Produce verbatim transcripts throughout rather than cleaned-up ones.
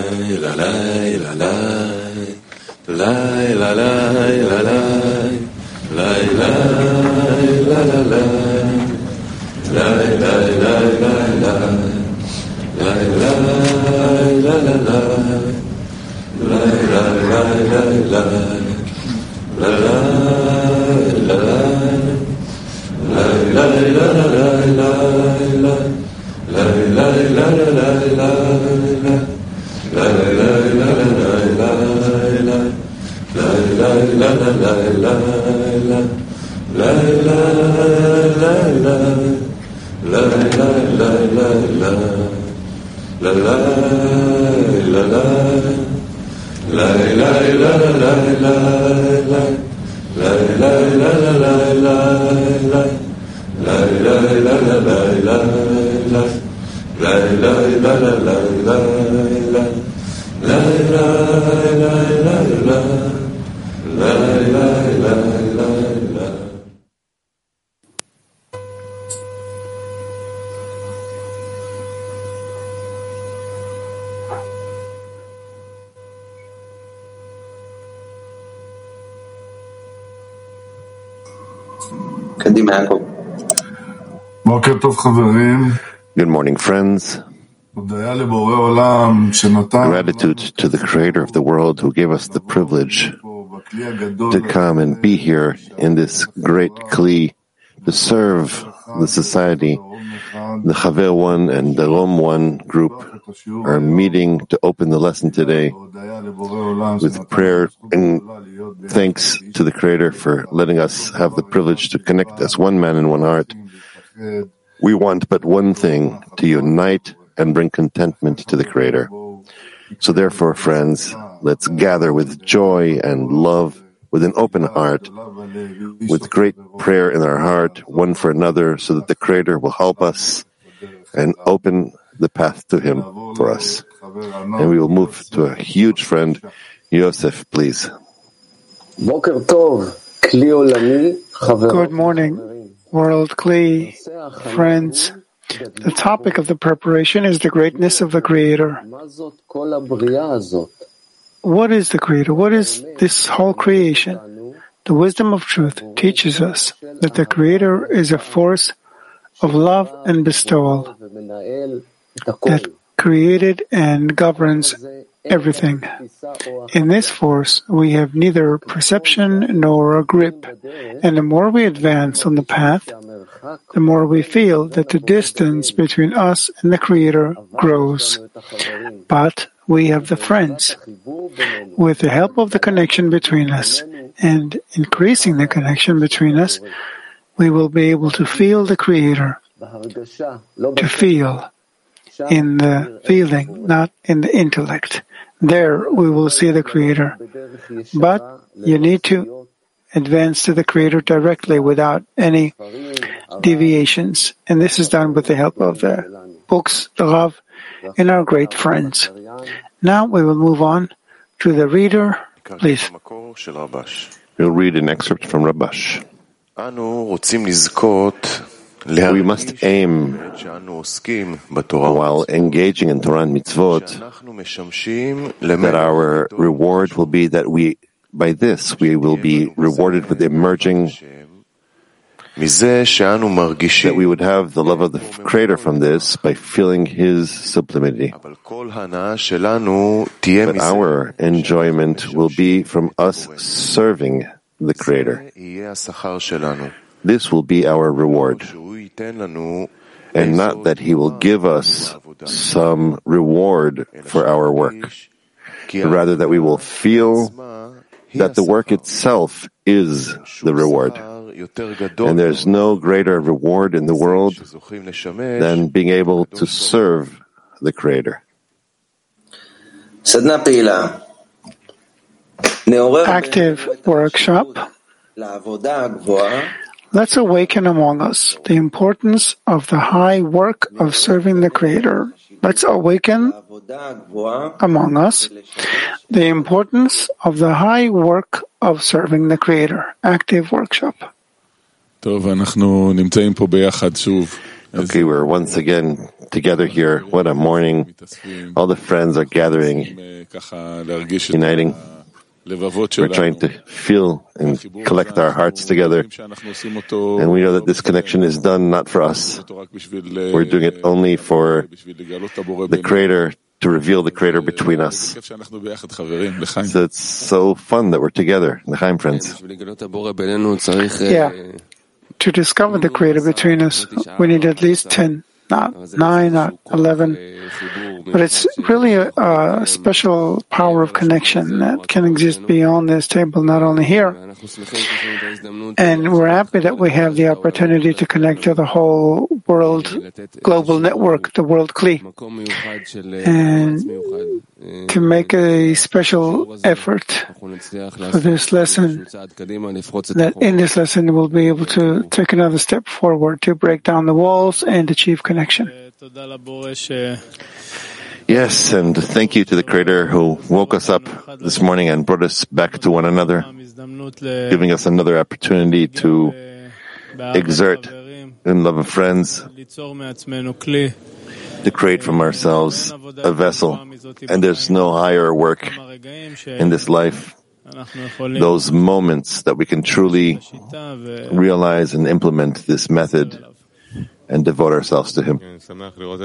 Good morning, friends. Gratitude to the Creator of the world who gave us the privilege to come and be here in this great Kli to serve the society. The Chaver One and the Rom One group are meeting to open the lesson today with prayer and thanks to the Creator for letting us have the privilege to connect as one man in one heart. We want but one thing, to unite and bring contentment to the Creator. So therefore, friends, let's gather with joy and love, with an open heart, with great prayer in our heart, one for another, so that the Creator will help us and open the path to Him for us. And we will move to a huge friend, Yosef, please. Good morning, World Kli, friends. The topic of the preparation is the greatness of the Creator. What is the Creator? What is this whole creation? The wisdom of truth teaches us that the Creator is a force of love and bestowal that created and governs everything. In this force, we have neither perception nor a grip, and the more we advance on the path, the more we feel that the distance between us and the Creator grows. But we have the friends. With the help of the connection between us and increasing the connection between us, we will be able to feel the Creator. To feel in the feeling, not in the intellect. There we will see the Creator. But you need to advance to the Creator directly without any deviations. And this is done with the help of the books, the love, and our great friends. Now we will move on to the reader. Please. We'll read an excerpt from Rabash. We must aim, while engaging in Torah and mitzvot, that our reward will be that we, by this, we will be rewarded with emerging, that we would have the love of the Creator from this by feeling His sublimity. But our enjoyment will be from us serving the Creator. This will be our reward, and not that He will give us some reward for our work, but rather that we will feel that the work itself is the reward. And there's no greater reward in the world than being able to serve the Creator. Active workshop. Let's awaken among us the importance of the high work of serving the Creator. Let's awaken among us the importance of the high work of serving the Creator. Active workshop. Okay, we're once again together here. What a morning. All the friends are gathering, uniting. We're trying to feel and collect our hearts together. And we know that this connection is done not for us. We're doing it only for the Creator, to reveal the Creator between us. So it's so fun that we're together, L'chaim friends. Yeah. To discover the Creator between us, we need at least ten, not nine, not eleven. But it's really a, a special power of connection that can exist beyond this table, not only here. And we're happy that we have the opportunity to connect to the whole world global network, the World Kli, and to make a special effort for this lesson, that in this lesson we'll be able to take another step forward to break down the walls and achieve connection. Yes, and thank you to the Creator who woke us up this morning and brought us back to one another, giving us another opportunity to exert in love of friends, to create from ourselves a vessel. And there's no higher work in this life, those moments that we can truly realize and implement this method and devote ourselves to Him. I'm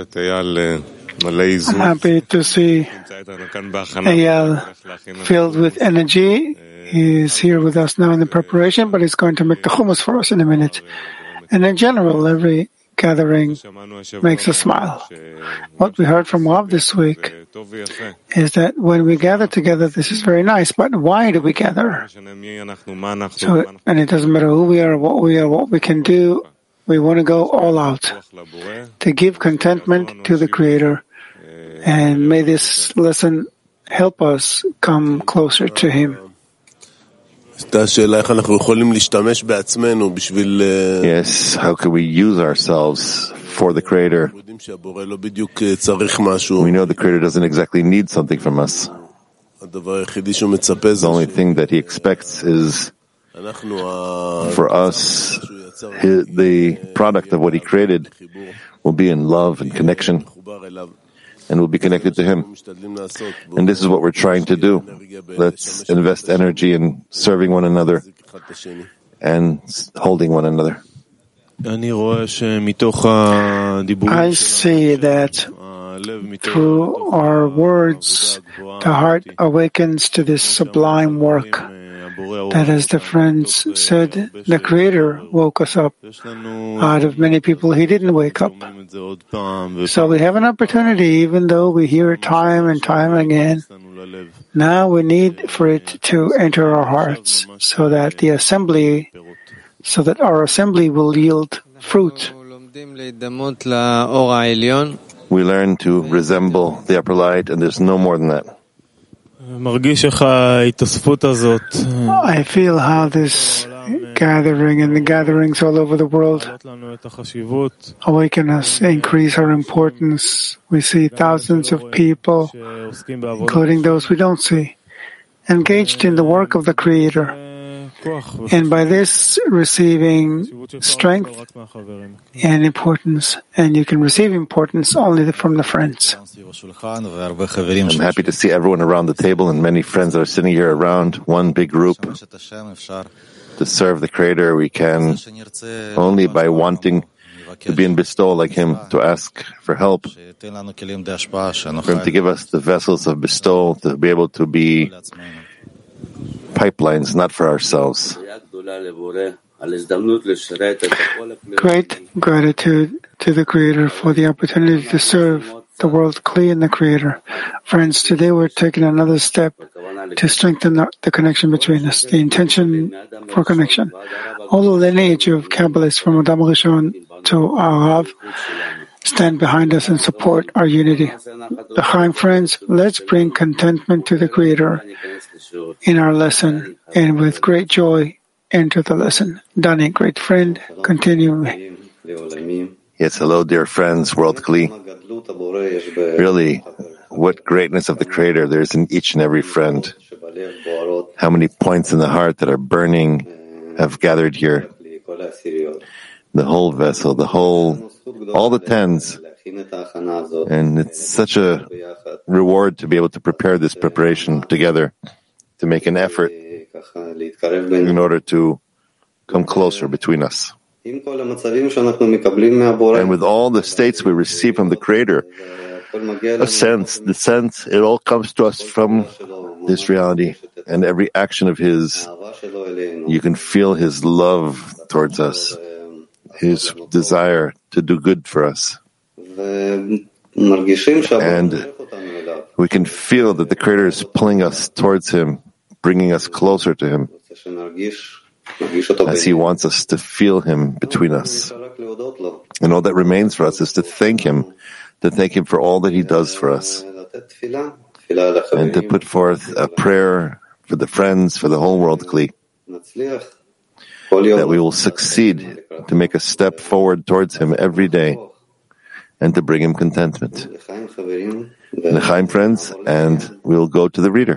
happy to see Eyal filled with energy. He is here with us now in the preparation, but he's going to make the hummus for us in a minute. And in general, every gathering makes us smile. What we heard from Rav this week is that when we gather together, this is very nice, but why do we gather? So, and it doesn't matter who we are, what we are, what we can do. We want to go all out to give contentment to the Creator, and may this lesson help us come closer to Him. Yes, how can we use ourselves for the Creator? We know the Creator doesn't exactly need something from us. The only thing that He expects is for us, the product of what He created will be in love and connection, and will be connected to Him. And this is what we're trying to do. Let's invest energy in serving one another and holding one another. I see that through our words, the heart awakens to this sublime work. That, as the friends said, the Creator woke us up. Out of many people, He didn't wake up. So we have an opportunity, even though we hear it time and time again. Now we need for it to enter our hearts, so that the assembly, so that our assembly will yield fruit. We learn to resemble the upper light, and there's no more than that. I feel how this gathering and the gatherings all over the world awaken us, increase our importance. We see thousands of people, including those we don't see, engaged in the work of the Creator, and by this receiving strength and importance. And you can receive importance only from the friends. I'm happy to see everyone around the table and many friends that are sitting here around, one big group. To serve the Creator, we can only by wanting to be in bestowal like Him, to ask for help, for Him to give us the vessels of bestowal, to be able to be pipelines, not for ourselves. Great gratitude to the Creator for the opportunity to serve the World Kli and the Creator. Friends, today we're taking another step to strengthen the, the connection between us, the intention for connection. All the lineage of Kabbalists from Adam Rishon to Arav stand behind us and support our unity. L'chaim friends, let's bring contentment to the Creator in our lesson, and with great joy enter the lesson. Dani, great friend, continue. Yes, hello, dear friends, World Kli. Really, what greatness of the Creator there is in each and every friend. How many points in the heart that are burning have gathered here. The whole vessel, the whole all the tens. And it's such a reward to be able to prepare this preparation together, to make an effort in order to come closer between us. And with all the states we receive from the Creator, a sense, the sense, it all comes to us from this reality. And every action of His, you can feel His love towards us, His desire to do good for us. And we can feel that the Creator is pulling us towards Him, bringing us closer to Him, as He wants us to feel Him between us. And all that remains for us is to thank Him, to thank Him for all that He does for us, and to put forth a prayer for the friends, for the whole world, Kli, that we will succeed to make a step forward towards Him every day and to bring Him contentment. L'chaim, friends, and we will go to the reader.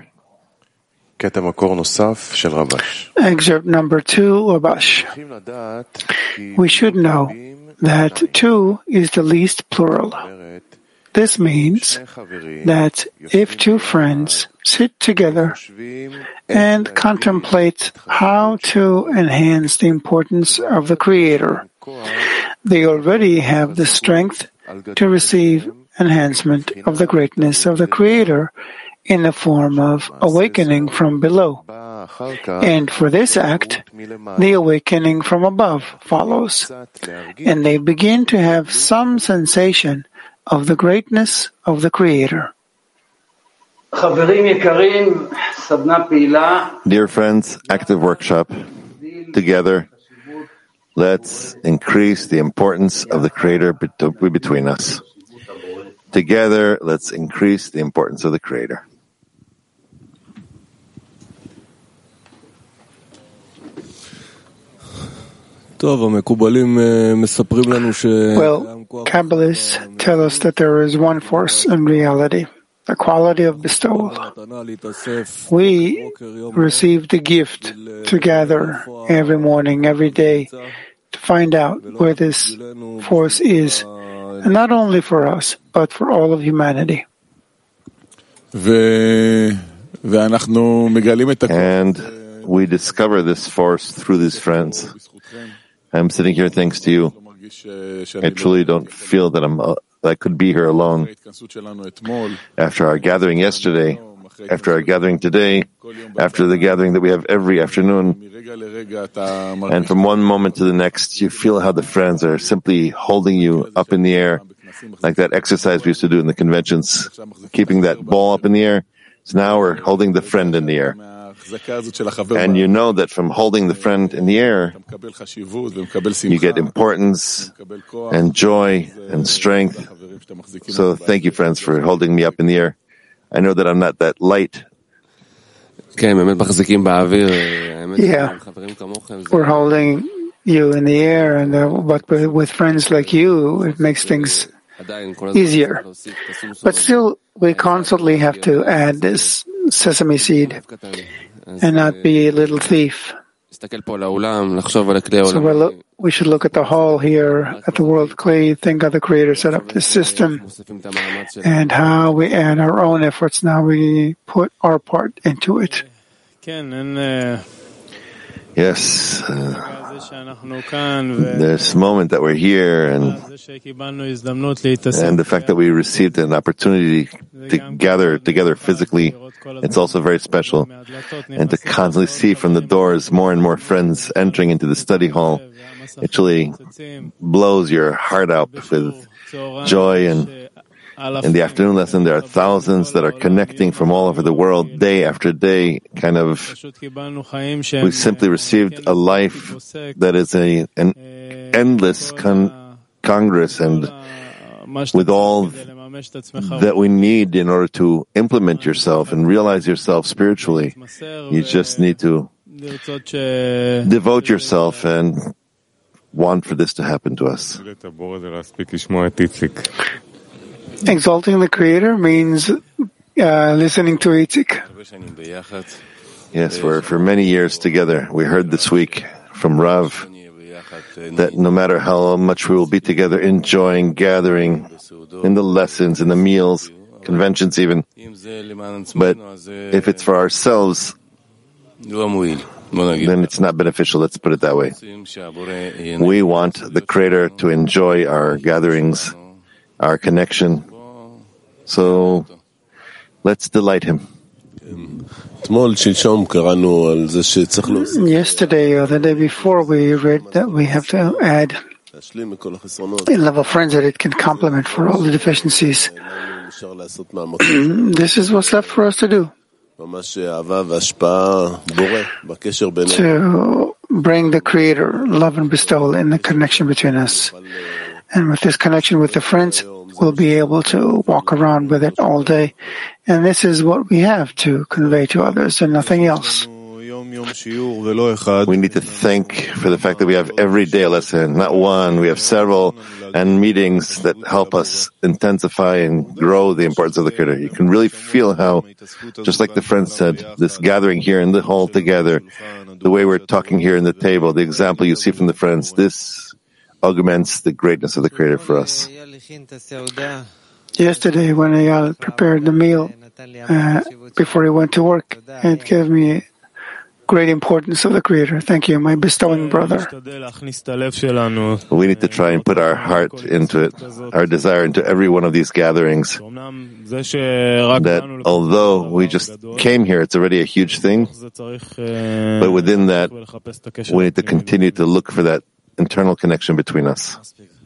Excerpt number two, Rabash. We should know that two is the least plural. This means that if two friends sit together and contemplate how to enhance the importance of the Creator, they already have the strength to receive enhancement of the greatness of the Creator in the form of awakening from below. And for this act, the awakening from above follows, and they begin to have some sensation of the greatness of the Creator. Dear friends, active workshop, together, let's increase the importance of the Creator between us. Together, let's increase the importance of the Creator. Well, Kabbalists tell us that there is one force in reality, the quality of bestowal. We receive the gift to gather every morning, every day, to find out where this force is, and not only for us, but for all of humanity. And we discover this force through these friends. I'm sitting here thanks to you. I truly don't feel that I'm uh, that I could be here alone. After our gathering yesterday, after our gathering today, after the gathering that we have every afternoon, and from one moment to the next, you feel how the friends are simply holding you up in the air, like that exercise we used to do in the conventions, keeping that ball up in the air. So now we're holding the friend in the air. And you know that from holding the friend in the air, you get importance and joy and strength. So thank you, friends, for holding me up in the air. I know that I'm not that light. Yeah, we're holding you in the air, and uh, but with friends like you, it makes things easier. But still, we constantly have to add this sesame seed and not be a little thief. So we're lo- we should look at the whole here, at the world Kli, think how the Creator set up this system, and how we add our own efforts. Now we put our part into it. Yes, uh, this moment that we're here, and, and the fact that we received an opportunity to gather together physically, it's also very special. And to constantly see from the doors more and more friends entering into the study hall, it really blows your heart out with joy. And in the afternoon lesson, there are thousands that are connecting from all over the world, day after day. Kind of, we simply received a life that is a an endless con- congress, and with all that we need in order to implement yourself and realize yourself spiritually. You just need to devote yourself and want for this to happen to us. Exalting the Creator means uh, listening to Itzik. Yes, for, for many years together. We heard this week from Rav that no matter how much we will be together, enjoying, gathering, in the lessons, in the meals, conventions even, but if it's for ourselves, then it's not beneficial. Let's put it that way. We want the Creator to enjoy our gatherings, our connection. So let's delight Him. Yesterday or the day before, we read that we have to add a level of friends that it can complement for all the deficiencies. This is what's left for us to do. To bring the Creator, love and bestowal in the connection between us. And with this connection with the friends, we'll be able to walk around with it all day. And this is what we have to convey to others and nothing else. We need to thank for the fact that we have every day a lesson, not one, we have several, and meetings that help us intensify and grow the importance of the Creator. You can really feel how, just like the friend said, this gathering here in the hall together, the way we're talking here in the table, the example you see from the friends, this augments the greatness of the Creator for us. Yesterday, when Eyal prepared the meal uh, before he went to work, it gave me great importance of the Creator. Thank you, my bestowing brother. We need to try and put our heart into it, our desire into every one of these gatherings. That although we just came here, it's already a huge thing. But within that, we need to continue to look for that internal connection between us.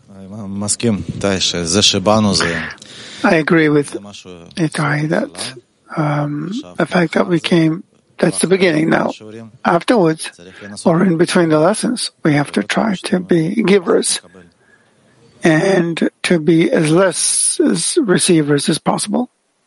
I agree with Itai that um, the fact that we came, that's the beginning now. Afterwards, or in between the lessons, we have to try to be givers and to be as less as receivers as possible.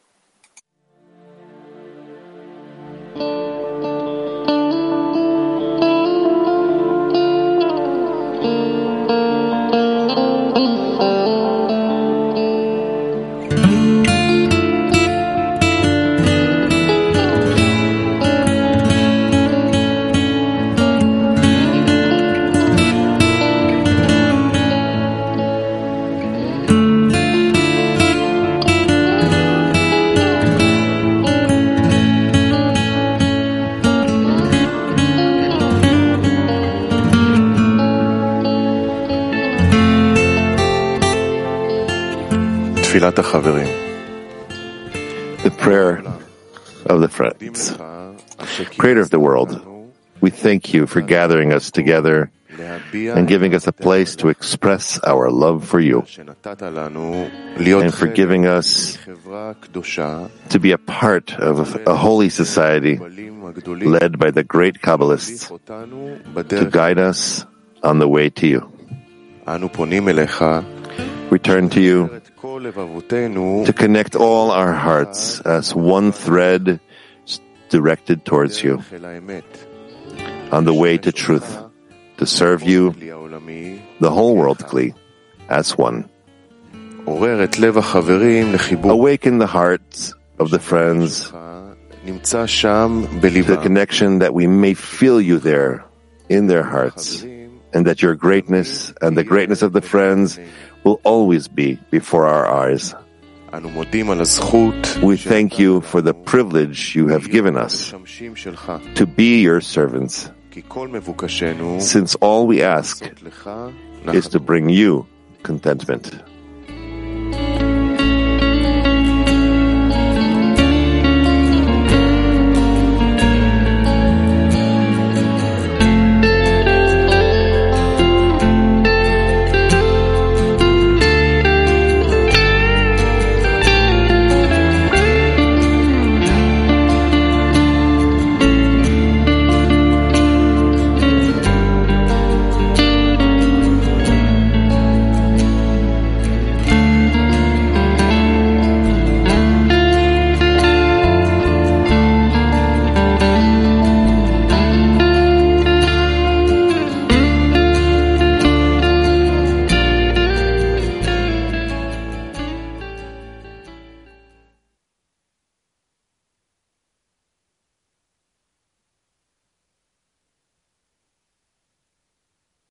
The prayer of the friends. Creator of the world, we thank you for gathering us together and giving us a place to express our love for you, and for giving us to be a part of a holy society led by the great Kabbalists to guide us on the way to you. We turn to you to connect all our hearts as one thread directed towards you on the way to truth, to serve you, the whole world, Kli, as one. Awaken the hearts of the friends to the connection that we may feel you there in their hearts, and that your greatness and the greatness of the friends will always be before our eyes. We thank you for the privilege you have given us to be your servants, since all we ask is to bring you contentment.